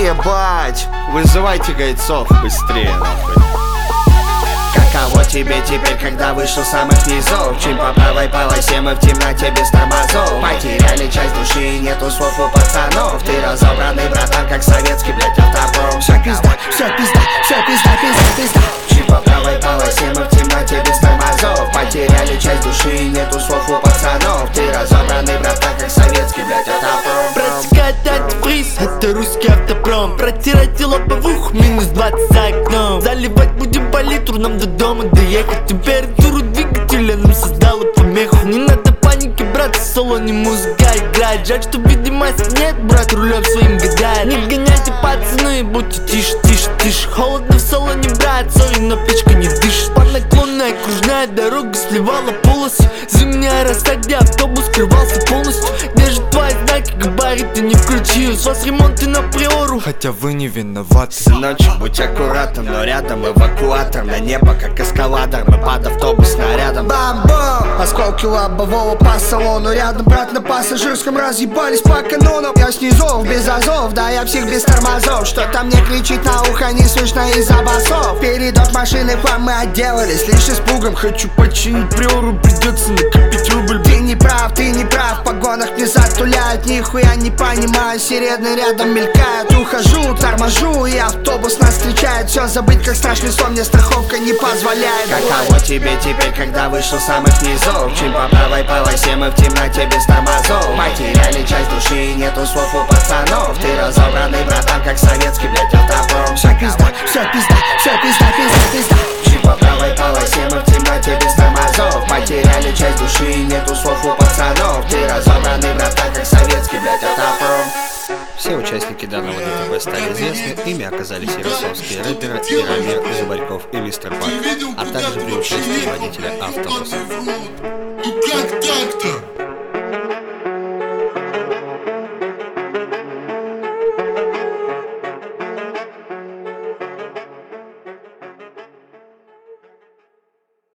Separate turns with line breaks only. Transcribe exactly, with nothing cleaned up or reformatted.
Ебать, вызывайте гайцов быстрее, нахуй.
Каково тебе теперь, когда вышел с самых низов? Чуть по правой полосе мы в темноте без тормозов. Потеряли часть души, нету слов у пацанов. Ты разобранный, братан, как советский, блядь, автопром.
Вся пизда, вся пизда, вся пизда, пизда, пизда.
Чуть по правой полосе мы в темноте без тормозов. Потеряли часть души, нету слов у пацанов. Ты разобранный, братан, как советский, блядь, автопром.
Протекает антифриз, это русский автопром. Протирайте лобовух, минус двадцать за окном. Заливать будем по литру, нам до дома доехать. Температуру двигателя нам создала помеху. Не надо паники, брат, в салоне музыка играет. Жаль, что видимости нет, брат, рулем своим гадает. Не гоняйте, пацаны, будьте тише, тише, тише. Холодно в салоне, брат, сори, но печка не дышит. По наклонной окружная дорога сливала полосы. Зимняя рассадья, автобус скрывался полностью. Где же твои знаки, габариты не включил? С вас ремонты на приору, хотя вы не виноваты.
Сыночек, будь аккуратным, но рядом эвакуатор. На небо, как эскалатор, мы под автобус снарядом.
Бам-бам! Осколки лобового по салону. Рядом, брат, на пассажирском разъебались по канонам. Я снизу, без азов, да я псих без тормозов. Что-то мне кричит на ухо, не слышно из-за басов. Передок машины к вам мы отделались лишь испугом. Хочу починить приору, придется накопить рубль. Ты не прав, ты не прав, в погонах не затуляют. Нихуя не понимаю, сирены рядом мелькают. Ухожу, торможу, и автобус нас встречает. Все забыть, как страшный сон, мне страховка не позволяет.
Каково тебе теперь, когда вышел с самых низов? Чуть по правой полосе мы в темноте без тормозов. Потеряли часть души, нету слов у пацанов. Ты разобранный, братан, как советский, блядь, автопром.
Вся пизда, вся пизда, вся пизда, пизда, пизда.
Чуть по правой полосе мы в темноте без тормозов. Потеряли часть души, нету слов у пацанов. Ты разобранный, братан, как советский, блядь, автопром.
Все участники данного ДТП стали известны, ими оказались ярославские рэперы Яромир Зубарьков и Мистер Пак, а также при участии водителя автобуса.